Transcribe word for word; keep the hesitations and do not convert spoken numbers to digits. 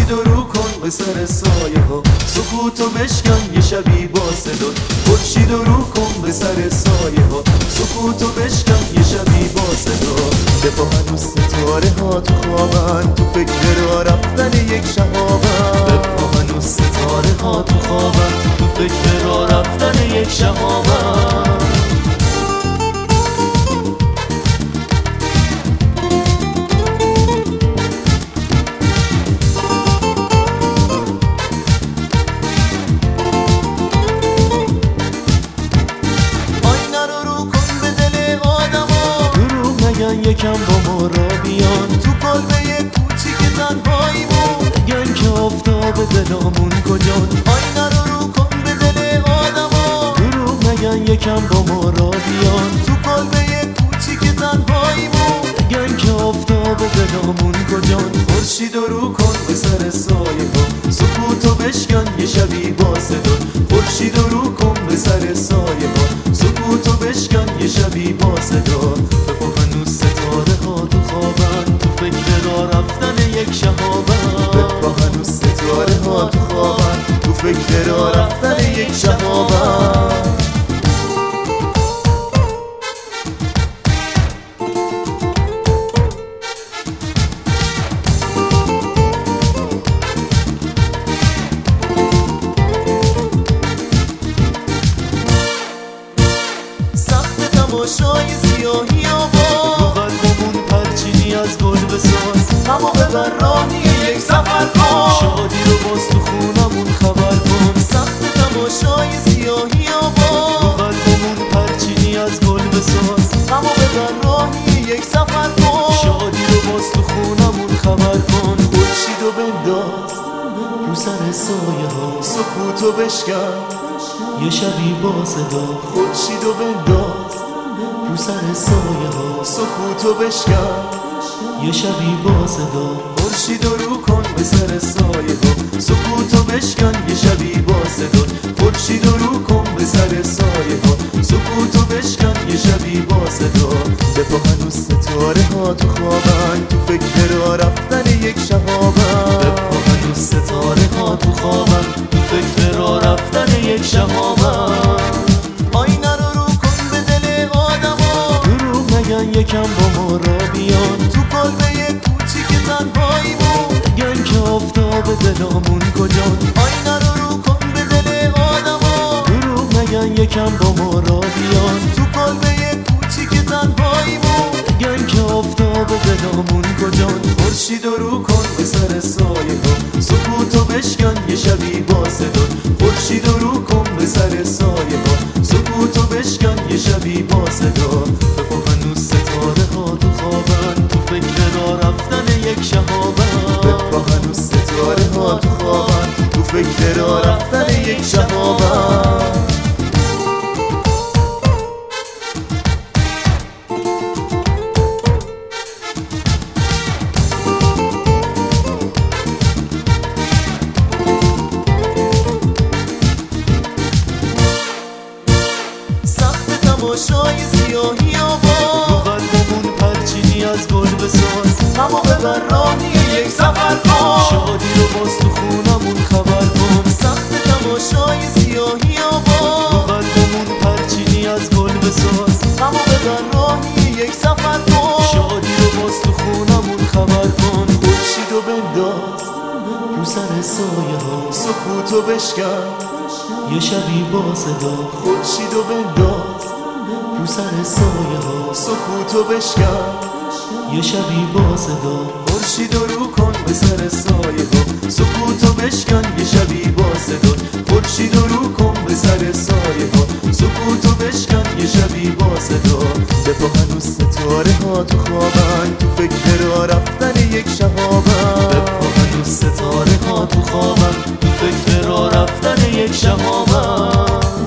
خورشید رو رو کن به سر سایه ها، سکوتو بشکن یه شبی با صدا. خورشید رو رو کن به سر سایه ها، سکوتو بشکن یه شبی با صدا. دفا هنوز ستاره ها تو خوابن، تو فکر راه رفتن یک شهابن. دفا هنوز ستاره ها تو خوابن، تو فکر راه رفتن یک شهابن. یکم با ما را بیان تو قلبه کوچیک تنهاییمون، گن که آفتاب دلامون کجان. آینه رو رو کن به دل آدما، دروغ نگن یکم با ما را بیان تو قلبه کوچیک تنهاییمون، گن که آفتاب دلامون کجان. خورشید رو رو کن به سر سایه ها، سکوتو بشکن یه شبی با صدا. خورشید رو رو کن به سر سایه ها، سکوتو بشکن یه شبی با صدا. ستاره ها تو خوابن، تو فکر راه رفتن یک شهابن. با هنوز ستاره ها تو خوابن، تو فکر راه رفتن یک شهابن. سخت تماشای سیاهی ها از گل بساز، اما ببر راهی یک سفر کن. شادی رو باز تو خونمون خبر کن. سخت تماشای سیاهی آبا، رو قلبمون پرچینی از گل بساز، اما ببر راهی یک سفر کن. شادی رو باز تو خونمون خبر کن. خورشید رو بنداز رو سر سایه ها، سکوتو بشکن یه شبی با صدا. خورشید رو بنداز رو سر سایه ها، سکوتو بشکن یه شبی با صدا. خورشید رو رو کن به سر سایه ها، سکوتو بشکن یه شبی با صدا. خورشید رو رو کن به سر سایه ها، سکوتو بشکن یه شبی با صدا. دفا هنوز ستاره ها تو خوابن، تو فکر راه رفتن یک شهابن. دفا هنوز ستاره ها تو خوابن، تو فکر راه رفتن یک شهابن. آینه رو رو کن به دل آدما، دروغ نگن یکم با ما را بیان تو قلبه کوچیک تنهاییمون، گن که آفتاب دلامون کجان. آینه رو رو کن به دل آدما، دروغ نگن یکم با ما را بیان تو قلبه کوچیک تنهاییمون، گن که آفتاب دلامون کجان. خورشید رو رو کن به سر سایه ها، سکوتو بشکن یه شبی با صدا. خورشید رو رو کن به سر سایه ها، سکوتو بشکن یه شبی با صدا. بپا هنوز ستاره ها تو خوابن، تو فکر راه رفتن یک شهابن. بپا هنوز ستاره ها تو خوابن، تو فکر راه رفتن یک شهابن. سخت تماشای سیاهی آبا، رو قلبمون پرچینی از گل بساز، اما ببر راهی یک سفر کن. شادی رو باز تو خونمون خبر کن. سخت تماشای سیاهی آبا، رو قلبمون پرچینی از گل بساز، اما ببر راهی یک سفر کن. شادی رو باز تو خونمون خبر کن. خورشید رو بنداز رو سر سایه ها، سکوتو بشکن یه شبی با صدا. خورشید رو بنداز رو سر سایه ها، سکوتو بشکن یه شبی با صدا. خورشید رو رو کن به سر سایه ها، سکوتو بشکن یه شبی با صدا. خورشید رو رو کن به سر سایه ها، سکوتو بشکن یه شبی با صدا. دفا هنوز ستاره ها تو خوابن، تو فکر راه رفتن یک شهابن. دفا هنوز ستاره ها تو خوابن، تو فکر راه رفتن یک شهابن.